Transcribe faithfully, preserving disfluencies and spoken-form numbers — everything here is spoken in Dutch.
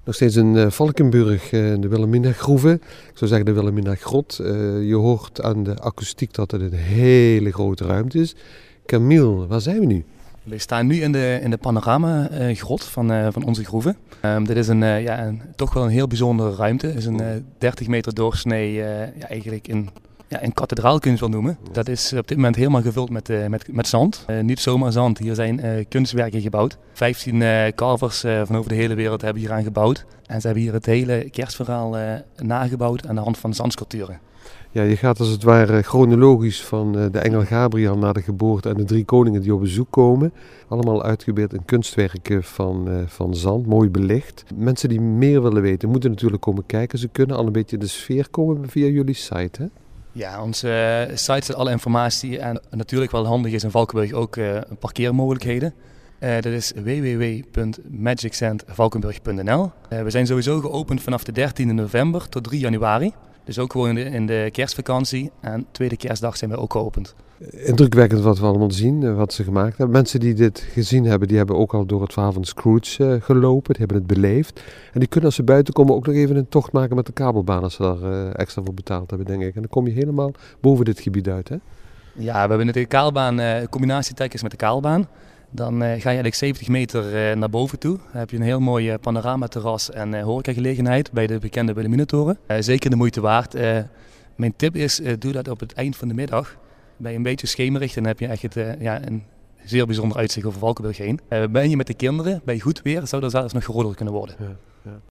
Nog steeds in uh, Valkenburg, uh, de Wilhelmina-groeve. Ik zou zeggen de Wilhelmina-grot. Uh, je hoort aan de akoestiek dat het een hele grote ruimte is. Camille, waar zijn we nu? We staan nu in de, in de panorama-grot van, uh, van onze groeve. Um, dit is een, uh, ja, een, toch wel een heel bijzondere ruimte. Het is een uh, dertig meter doorsnee, uh, ja, eigenlijk een, ja, een kathedraal kun je het wel noemen. Dat is op dit moment helemaal gevuld met, uh, met, met zand. Uh, niet zomaar zand, hier zijn uh, kunstwerken gebouwd. vijftien uh, carvers uh, van over de hele wereld hebben hier aan gebouwd. En ze hebben hier het hele kerstverhaal uh, nagebouwd aan de hand van zandsculpturen. Ja, je gaat als het ware chronologisch van de engel Gabriel naar de geboorte en de drie koningen die op bezoek komen. Allemaal uitgebeeld in kunstwerken van, van zand, mooi belicht. Mensen die meer willen weten moeten natuurlijk komen kijken. Ze kunnen al een beetje in de sfeer komen via jullie site, hè? Ja, onze uh, site zit alle informatie en natuurlijk wel handig is in Valkenburg ook uh, parkeermogelijkheden. Uh, dat is w w w punt magic sand valkenburg punt n l. Uh, we zijn sowieso geopend vanaf de dertiende november tot drie januari. Dus ook gewoon in de, in de kerstvakantie en tweede kerstdag zijn we ook geopend. Indrukwekkend wat we allemaal zien, wat ze gemaakt hebben. Mensen die dit gezien hebben, die hebben ook al door het verhaal van Scrooge uh, gelopen. Die hebben het beleefd. En die kunnen als ze buiten komen ook nog even een tocht maken met de kabelbaan als ze daar uh, extra voor betaald hebben, denk ik. En dan kom je helemaal boven dit gebied uit, hè? Ja, we hebben de kaalbaan, uh, combinatietekens met de kaalbaan. Dan uh, ga je eigenlijk zeventig meter uh, naar boven toe. Dan heb je een heel mooi uh, panoramaterras en uh, horecagelegenheid bij de bekende Wilhelminatoren. Uh, zeker de moeite waard. Uh, mijn tip is, uh, doe dat op het eind van de middag. Bij een beetje schemerig, dan heb je echt het, uh, ja, een zeer bijzonder uitzicht over Valkenburg heen. Uh, ben je met de kinderen, bij goed weer, zou er zelfs nog geroddeld kunnen worden. Ja, ja.